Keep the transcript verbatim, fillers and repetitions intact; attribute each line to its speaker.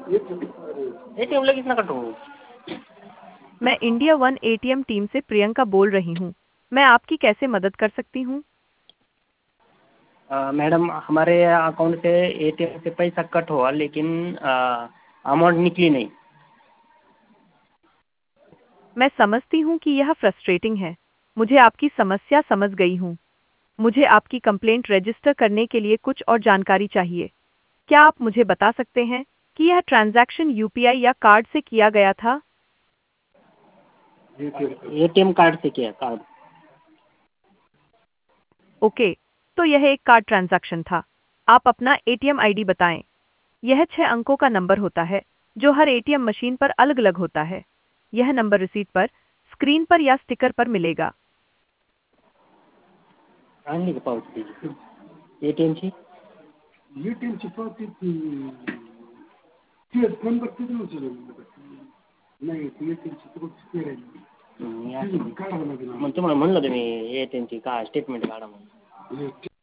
Speaker 1: ATM लगेच नका कटवू.
Speaker 2: मैं इंडिया वन एटीएम टीम से प्रियंका बोल रही हूँ. मैं आपकी कैसे मदद कर सकती हूँ?
Speaker 1: अ, मैडम हमारे अकाउंट से एटीएम से पैसा कट हुआ लेकिन अमाउंट निकली नहीं.
Speaker 2: मैं समझती हूँ कि यह फ्रस्ट्रेटिंग है. मुझे आपकी समस्या समझ गई हूँ. मुझे आपकी कंप्लेंट रजिस्टर करने के लिए कुछ और जानकारी चाहिए. क्या आप मुझे बता सकते हैं कि यह ट्रांजैक्शन यूपीआई या कार्ड से किया गया था?
Speaker 1: एटीएम कार्ड से किया कार्ड.
Speaker 2: ओके, तो यह एक कार्ड ट्रांजैक्शन था. आप अपना एटीएम आईडी बताएं. यह छह अंकों का नंबर होता है जो हर एटीएम मशीन पर अलग-अलग होता है. यह नंबर रिसीट पर, स्क्रीन पर या स्टिकर पर मिलेगा.
Speaker 1: आणली का पावती एटीएमची.
Speaker 3: एटीएमची पावती ती तेच नंबर किती उचलले नाही ती एटीएमची पावती राहिली.
Speaker 1: मग तुम्हाला म्हणलं तुम्ही एटीएमची का स्टेटमेंट काढा म्हणून.